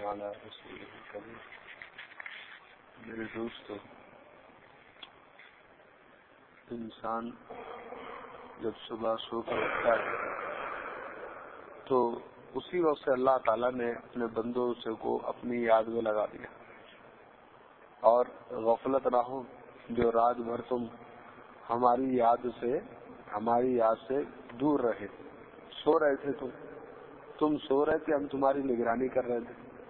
وعلى رسوله الكريم. میرے دوستو، انسان جب صبح سو کر اٹھتا ہے تو اسی وقت سے اللہ تعالیٰ نے اپنے بندوں سے کو اپنی یاد میں لگا دیا، اور غفلت نہ ہو جو رات بھر تم ہماری یاد سے دور رہے. سو رہے تھے تم سو رہے تھے، ہم تمہاری نگرانی کر رہے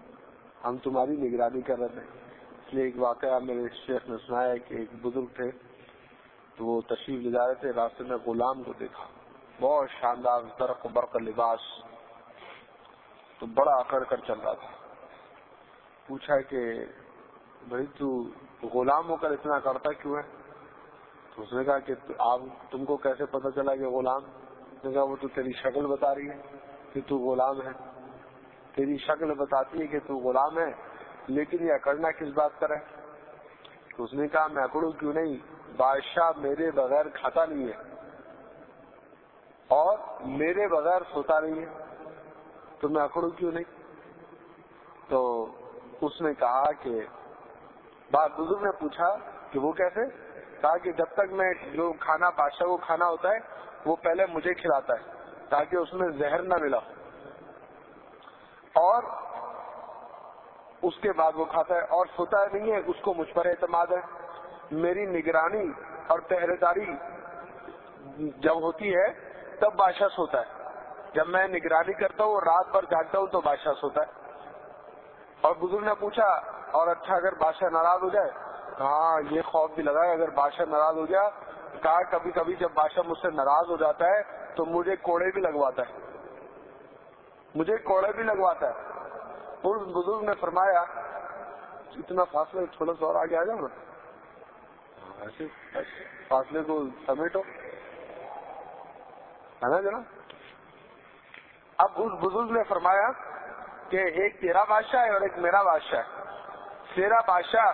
تھے. اس لیے ایک واقعہ میرے شیخ نے سنایا ہے کہ ایک بزرگ تھے تو وہ تشریف لے جا رہے تھے، راستے میں غلام کو دیکھا، بہت شاندار درق برق لباس، تو بڑا اکڑ کر چل رہا تھا. پوچھا کہ بھائی تو غلام ہو کر اتنا کرتا کیوں ہے؟ تو اس نے کہا کہ تم کو کیسے پتہ چلا کہ غلام؟ اس نے کہا وہ تو تیری شکل بتا رہی ہے کہ تو غلام ہے، تیری شکل بتاتی ہے کہ تو غلام ہے، لیکن یہ اکڑنا کس بات پر ہے؟ تو اس نے کہا میں اکڑوں کیوں نہیں، بادشاہ میرے بغیر کھاتا نہیں ہے اور میرے بغیر سوتا نہیں ہے، تو میں اکڑوں کیوں نہیں؟ تو اس نے کہا کہ بزرگ نے پوچھا کہ وہ کیسے؟ کہا کہ جب تک میں جو کھانا بادشاہ کو کھانا ہوتا ہے وہ پہلے مجھے کھلاتا ہے تاکہ اس میں زہر نہ ملا، اور اس کے بعد وہ کھاتا ہے، اور سوتا نہیں ہے، اس کو مجھ پر اعتماد ہے. میری نگرانی اور پہرے داری جب ہوتی ہے تب بادشاہ سوتا ہے، جب میں نگرانی کرتا ہوں رات بھر جاگتا ہوں تو بادشاہ سوتا ہے. اور بزرگ نے پوچھا اور اچھا اگر بادشاہ ناراض ہو جائے؟ ہاں یہ خوف بھی لگا اگر بادشاہ ناراض ہو جائے. کہا کبھی کبھی جب بادشاہ مجھ سے ناراض ہو جاتا ہے تو مجھے کوڑے بھی لگواتا ہے. اور بزرگ نے فرمایا اتنا فاصلہ تھوڑا سا اور آگے آ جاؤ نا، ایسے فاصلے کو سمیٹو، ہے نا جناب. اب اس بزرگ نے فرمایا کہ ایک تیرا بادشاہ ہے اور ایک میرا بادشاہ ہے. تیرا بادشاہ،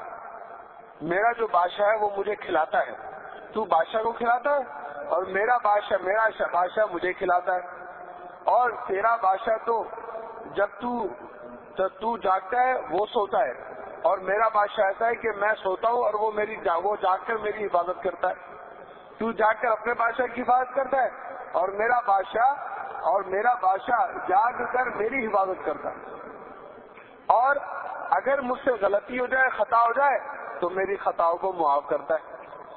میرا جو بادشاہ ہے وہ مجھے کھلاتا ہے، تو بادشاہ کو کھلاتا ہے، اور میرا بادشاہ مجھے کھلاتا ہے. اور تیرا بادشاہ تو جب تو جاگتا ہے وہ سوتا ہے، اور میرا بادشاہ ایسا ہے کہ میں سوتا ہوں اور وہ جاگ کر میری حفاظت کرتا ہے. تو جاگ کر اپنے بادشاہ کی حفاظت کرتا ہے، اور میرا بادشاہ جاگ کر میری حفاظت کرتا ہے. اور اگر مجھ سے غلطی ہو جائے، خطا ہو جائے تو میری خطاؤں کو معاف کرتا ہے.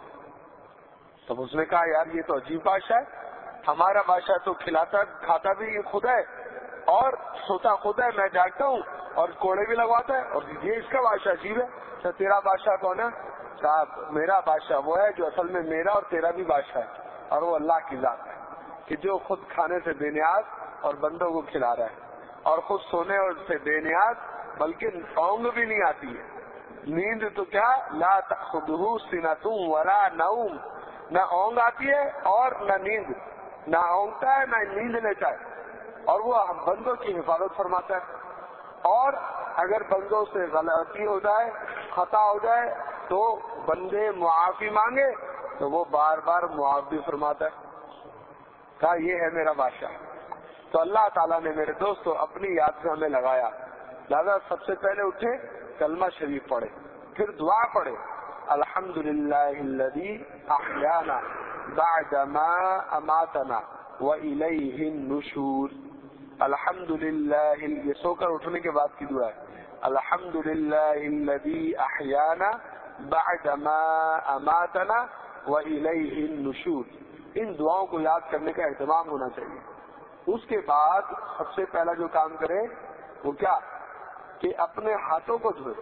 تب اس نے کہا یار یہ تو عجیب بادشاہ ہے، ہمارا بادشاہ تو کھاتا بھی خود ہے اور سوتا خود ہے، میں جاگتا ہوں اور کوڑے بھی لگواتا ہے، اور یہ اس کا بادشاہ عجیب ہے. تو تیرا بادشاہ کون ہے؟ کہا میرا بادشاہ وہ ہے جو اصل میں میرا اور تیرا بھی بادشاہ ہے، اور وہ اللہ کی ذات ہے کہ جو خود کھانے سے بے نیاز اور بندوں کو کھلا رہا ہے، اور خود سونے سے بے نیاز، بلکہ اونگ بھی نہیں آتی ہے. نیند تو کیا، لا تأخذہ سنۃ ولا نوم، نہ اونگ آتی ہے اور نہ نیند، نہ اونگتا ہے نہ نیند لیتا ہے، اور وہ بندوں کی حفاظت فرماتا ہے. اور اگر بندوں سے غلطی ہو جائے، خطا ہو جائے تو بندے معافی مانگے تو وہ بار بار معاف بھی فرماتا ہے. کہا یہ ہے میرا بادشاہ. تو اللہ تعالیٰ نے میرے دوستو اپنی یاد سے ہمیں لگایا، لہذا سب سے پہلے اٹھے کلمہ شریف پڑھے، پھر دعا پڑھے، الحمدللہ الذی احیانا بعد ما اماتنا والیہ النشور. الحمدللہ، یہ سو کر اٹھنے کے بعد کی دعا ہے، الحمدللہ الذی احیانا بعد ما اماتنا والیہ النشور. ان دعاؤں کو یاد کرنے کا اہتمام ہونا چاہیے. اس کے بعد سب سے پہلا جو کام کرے وہ کیا کہ اپنے ہاتھوں کو دھوئے،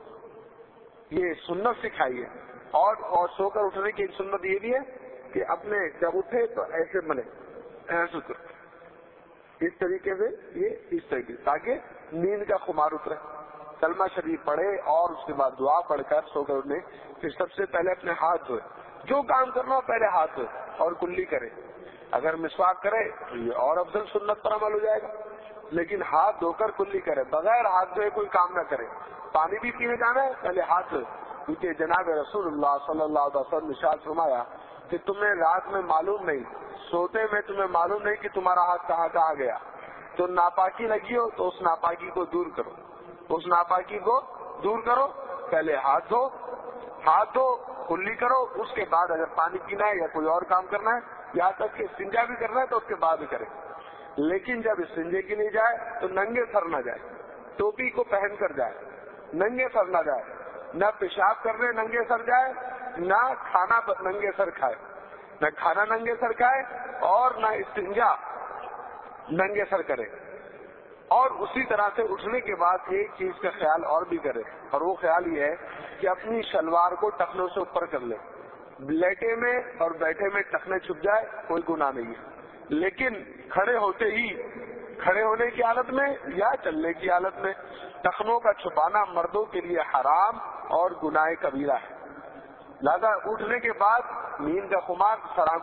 یہ سنت سکھائی ہے. اور سو کر اٹھنے کی ایک سنت یہ بھی ہے کہ اپنے جب اٹھے تو ایسے ملے، ایسے اس طریقے سے، اس طریقے تاکہ نیند کا خمار اترے. کلمہ شریف پڑھے اور اس کے بعد دعا پڑھ کر سو کر اٹھنے. پھر سب سے پہلے اپنے ہاتھ دھوئے، جو کام کرنا ہو پہلے ہاتھ دھوئے اور کلی کرے. اگر مسواک کرے تو یہ اور افضل سنت پر عمل ہو جائے گا، لیکن ہاتھ دھو کر کلی کرے، بغیر ہاتھ دھوئے کوئی کام نہ کرے. پانی بھی پینے جانا ہے پہلے ہاتھ دھوئے، کیونکہ جناب رسول اللہ صلی اللہ علیہ وسلم نے ارشاد فرمایا کہ تمہیں رات میں معلوم نہیں، سوتے میں تمہیں معلوم نہیں کہ تمہارا ہاتھ کہاں کہاں گیا، تو ناپاکی لگی ہو تو اس ناپاکی کو دور کرو. اس ناپاکی کو دور کرو. پہلے ہاتھ دھو کلی کرو, اس کے بعد اگر پانی پینا ہے یا کوئی اور کام کرنا ہے, یہاں تک کہ استنجا بھی کرنا ہے تو اس کے بعد ہی کرے. لیکن جب استنجے کے لیے جائے تو ننگے سر نہ جائے, ٹوپی کو پہن کر جائے, ننگے سر نہ جائے, نہ پیشاب کرنے ننگے سر جائے, نہ کھانا ننگے سر کھائے, نہ کھانا ننگے سر کھائے اور نہ استنجا ننگے سر کرے. اور اسی طرح سے اٹھنے کے بعد ایک چیز کا خیال اور بھی کرے, اور وہ خیال یہ ہے کہ اپنی شلوار کو ٹخنوں سے اوپر کر لے. لیٹے میں اور بیٹھے میں ٹخنے چھپ جائے کوئی گناہ نہیں ہے, لیکن کھڑے ہونے کی حالت میں یا چلنے کی حالت میں ٹخنوں کا چھپانا مردوں کے لیے حرام اور گناہ کبیرہ ہے. لہذا اٹھنے کے بعد نیند کا خمار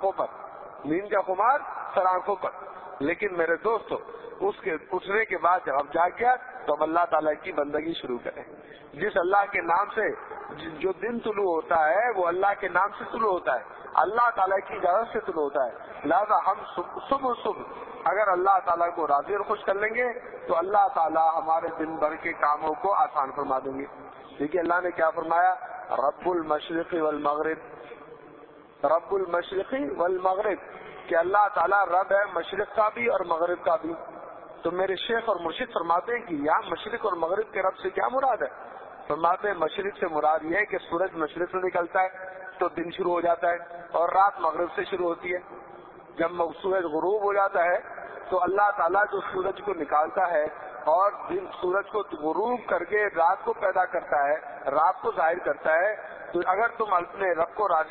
سر آنکھوں پر. لیکن میرے دوستو, اس کے اٹھنے کے بعد جب اب جاگ گیا تو اب اللہ تعالیٰ کی بندگی شروع کریں. جس اللہ کے نام سے جو دن طلوع ہوتا ہے وہ اللہ کے نام سے طلوع ہوتا ہے, اللہ تعالیٰ کی اجازت سے طلوع ہوتا ہے. لہذا ہم صبح اگر اللہ تعالیٰ کو راضی اور خوش کر لیں گے تو اللہ تعالیٰ ہمارے دن بھر کے کاموں کو آسان فرما دیں گے. دیکھیے اللہ نے کیا فرمایا, رب المشرق والمغرب, کہ اللہ تعالیٰ رب ہے مشرق کا بھی اور مغرب کا بھی. تو میرے شیخ اور مرشد فرماتے ہیں کہ یہاں مشرق اور مغرب کے رب سے کیا مراد ہے؟ فرماتے ہیں مشرق سے مراد یہ ہے کہ سورج مشرق سے نکلتا ہے تو دن شروع ہو جاتا ہے, اور رات مغرب سے شروع ہوتی ہے. جب سورج غروب ہو جاتا ہے تو اللہ تعالیٰ جو سورج کو نکالتا ہے اور سورج کو غروب کر کے رات کو پیدا کرتا ہے, رات کو ظاہر کرتا ہے. تو اگر تم اپنے رب کو راضی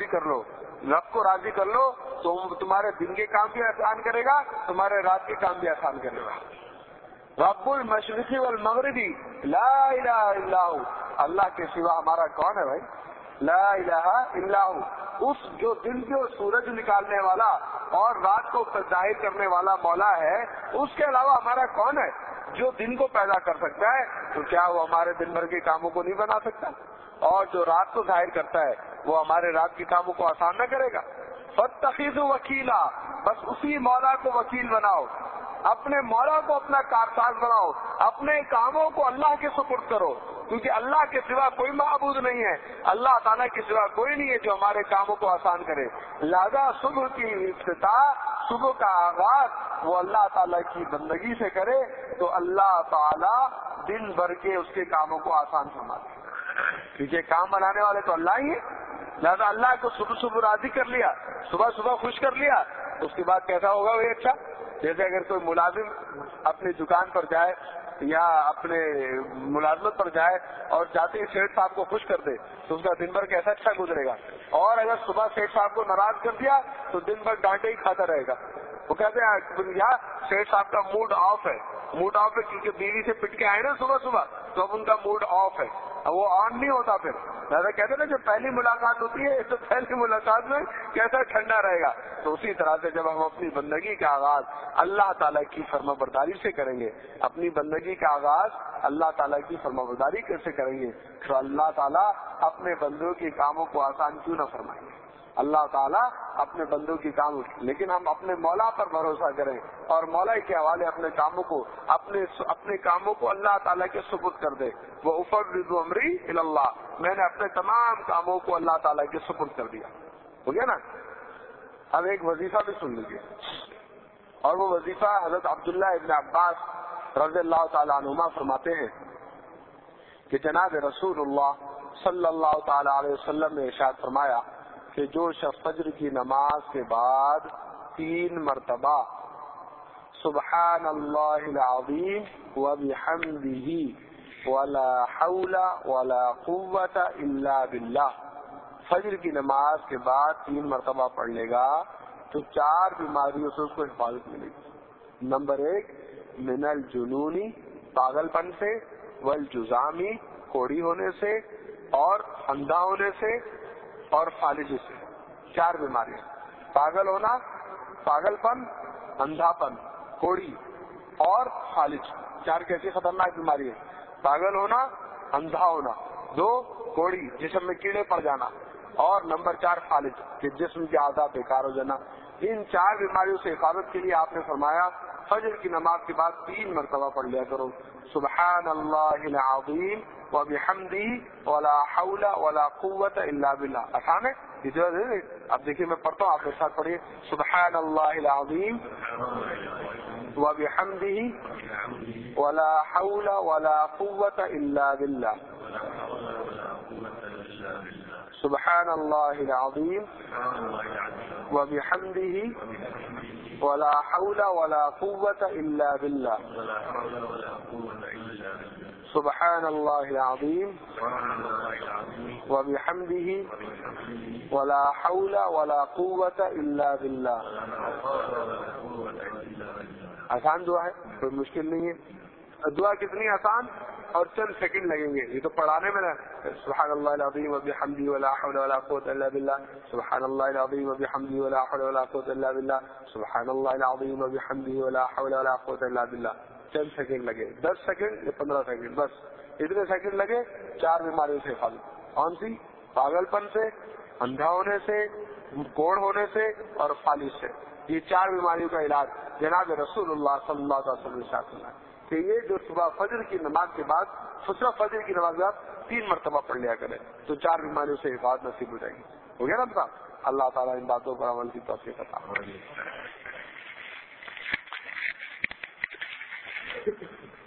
کر لو تو تمہارے دن کے کام بھی آسان کرے گا, تمہارے رات کے کام بھی آسان کرے گا. رب المشرقی والمغربی لا الہ الا ہو, اللہ کے سوا ہمارا کون ہے بھائی؟ لا الہ الا ہو, اس جو دن کو سورج نکالنے والا اور رات کو ظاہر کرنے والا مولا ہے, اس کے علاوہ ہمارا کون ہے جو دن کو پیدا کر سکتا ہے؟ تو کیا وہ ہمارے دن بھر کے کاموں کو نہیں بنا سکتا؟ اور جو رات کو ظاہر کرتا ہے وہ ہمارے رات کے کاموں کو آسان نہ کرے گا؟ فاتخذوا وکیلا, بس اسی مولا کو وکیل بناؤ, اپنے مولا کو اپنا کارساز بناؤ, اپنے کاموں کو اللہ کے سپرد کرو, کیونکہ اللہ کے سوا کوئی معبود نہیں ہے, اللہ تعالیٰ کے سوا کوئی نہیں ہے جو ہمارے کاموں کو آسان کرے. لہذا صبح کی افتتاح, صبح کا آغاز وہ اللہ تعالیٰ کی بندگی سے کرے تو اللہ تعالیٰ دن بھر کے اس کے کاموں کو آسان فرماتے ہیں, کیونکہ کام بنانے والے تو اللہ ہی ہے. لہذا اللہ کو صبح راضی کر لیا, صبح خوش کر لیا, تو اس کے بعد کیسا ہوگا وہی اچھا. جیسے اگر کوئی ملازم اپنی دکان پر جائے یا اپنے ملازمت پر جائے اور جاتے ہی سیٹ صاحب کو خوش کر دے تو اس کا دن بھر کیسا اچھا گزرے گا. اور اگر صبح سیٹ صاحب کو ناراض کر دیا تو دن بھر ڈانٹے ہی کھاتا رہے گا. وہ کہتے ہیں یار سیٹ صاحب کا موڈ آف ہے کیونکہ بیوی سے پٹ کے آئے نا صبح تو اب ان کا موڈ آف ہے, وہ آن نہیں ہوتا. پھر لہٰذا کہتے ہیں نا جب پہلی ملاقات ہوتی ہے تو پہلی ملاقات میں کیسا ٹھنڈا رہے گا. تو اسی طرح سے جب ہم اپنی بندگی کا آغاز اللہ تعالیٰ کی فرما برداری سے کریں گے, اپنی بندگی کا آغاز اللہ تعالیٰ کی فرما برداری سے کریں گے, تو اللہ تعالیٰ اپنے بندوں کے کاموں کو آسان کیوں نہ فرمائیں گے. اللہ تعالیٰ اپنے بندوں کی کام, لیکن ہم اپنے مولا پر بھروسہ کریں اور مولا کے حوالے اپنے کاموں کو اللہ تعالیٰ کے سپرد کر دیں. وہ افوض امری الی اللہ, میں نے اپنے تمام کاموں کو اللہ تعالیٰ کے سپرد کر دیا. ہو گیا نا. اب ایک وظیفہ بھی سن لیجیے, اور وہ وظیفہ حضرت عبداللہ ابن عباس رضی اللہ تعالیٰ عنہما فرماتے ہیں کہ جناب رسول اللہ صلی اللہ تعالیٰ علیہ وسلم نے ارشاد فرمایا کہ جو شب فجر کی نماز کے بعد 3 مرتبہ سبحان اللہ العظیم وبحمدہ ولا حول ولا قوت الا باللہ, فجر کی نماز کے بعد 3 مرتبہ پڑھ لے گا تو 4 بیماریوں سے اس کو حفاظت ملے گی. نمبر 1 من الجنونی, پاگل پن سے, والجزامی, کوڑی ہونے سے, اور اندھا ہونے سے, اور فالج سے. 4 بیماریاں, پاگل ہونا, پاگل پن, اندھا پن, کوڑی اور فالج. 4 کیسی خطرناک بیماری ہے؟ پاگل ہونا, اندھا ہونا, 2 کوڑی جسم میں کیڑے پڑ جانا, اور نمبر 4 فالج کہ جسم کے اعضاء بیکار ہو جانا. ان 4 بیماریوں سے حفاظت کے لیے آپ نے فرمایا فجر کی نماز کے بعد 3 مرتبہ پڑھ لیا کرو، سبحان اللہ العظیم وبحمدہ ولا حول ولا قوت الا باللہ. آسان ہے یہ جو ہے. اب دیکھیے میں پڑھتا ہوں، آپ کے ساتھ پڑھیے، سبحان اللہ العظیم وبحمدہ ولا حول ولا قوت الا باللہ. سبحان اللہ العظیم وبحمدہ ولا حول ولا قوت الا باللہ. سبحان اللہ العظیم وبحمدہ ولا حول ولا قوت الا باللہ. آسان دعا ہے، کوئی مشکل نہیں ہے. دعا کتنی آسان اور چند سیکنڈ لگیں گے. یہ تو پڑھانے میں نا، سبحان اللہ العظیم وبحمدہ ولا حول ولا قوت الا باللہ، سبحان اللہ العظیم وبحمدہ ولا حول ولا قوت الا باللہ، سبحان اللہ العظیم وبحمدہ ولا حول ولا قوت الا باللہ. چند سیکنڈ لگے، 10 سیکنڈ یا 15 سیکنڈ، بس اتنے سیکنڈ لگے. 4 بیماریوں سے حفاظت. کون سی؟ پاگل پن سے، اندھا ہونے سے، کوڑ ہونے سے اور فالج سے. یہ 4 بیماریوں کا علاج جناب رسول اللہ صلی اللہ علیہ وسلم نے ساتھ کہ یہ جو صبح فجر کی نماز کے بعد، فجر کی نماز کے بعد 3 مرتبہ پڑھ لیا کرے تو 4 بیماریوں سے حفاظت نصیب ہو جائے گی. ہو گیا نا بتا؟ اللہ تعالیٰ ان باتوں پر عمل کی توفیق عطا فرمائے.